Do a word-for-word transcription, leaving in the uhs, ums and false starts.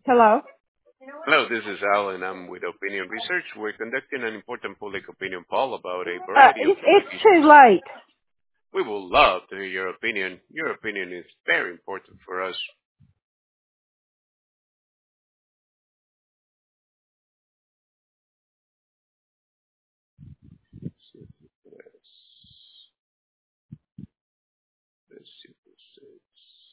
Hello. Hello, this is Al, and I'm with Opinion Research. We're conducting an important public opinion poll about a Uh, variety of it's public it's too issues. late. We would love to hear your opinion. Your opinion is very important for us. Let's see what it says.